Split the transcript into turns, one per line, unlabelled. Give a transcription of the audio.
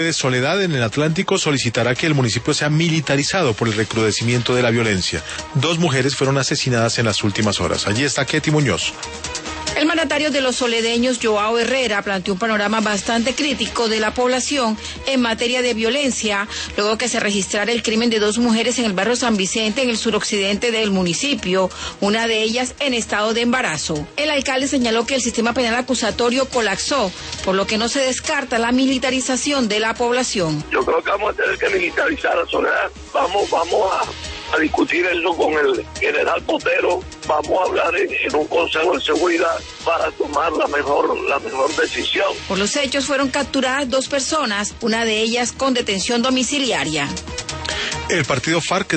de Soledad en el Atlántico solicitará que el municipio sea militarizado por el recrudecimiento de la violencia. 2 mujeres fueron asesinadas en las últimas horas. Allí está Ketty Muñoz.
El mandatario de los soledeños, Joao Herrera, planteó un panorama bastante crítico de la población en materia de violencia, luego que se registrara el crimen de 2 mujeres en el barrio San Vicente, en el suroccidente del municipio, una de ellas en estado de embarazo. El alcalde señaló que el sistema penal acusatorio colapsó, por lo que no se descarta la militarización de la población.
Yo creo que vamos a tener que militarizar a Soledad. Vamos a discutir eso con el general Potero, vamos a hablar en un consejo de seguridad para tomar la mejor decisión.
Por los hechos fueron capturadas 2 personas, una de ellas con detención domiciliaria.
El partido FARC